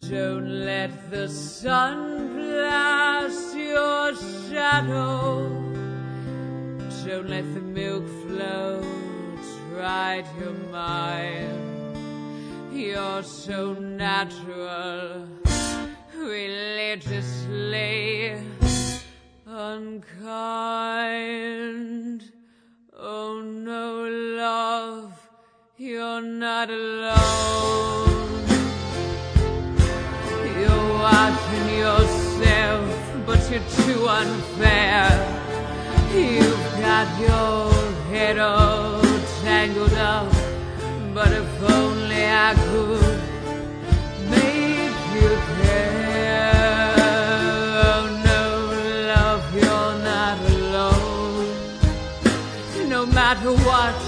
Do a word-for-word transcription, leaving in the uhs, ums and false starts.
Don't let the sun blast your shadow. Don't let the milk flow try your mind. You're so natural, religiously unkind. Oh no, love, you're not alone. You're watching yourself, but you're too unfair. You've got your head all tangled up, but if only I could make you care. Oh no, love, you're not alone. No matter what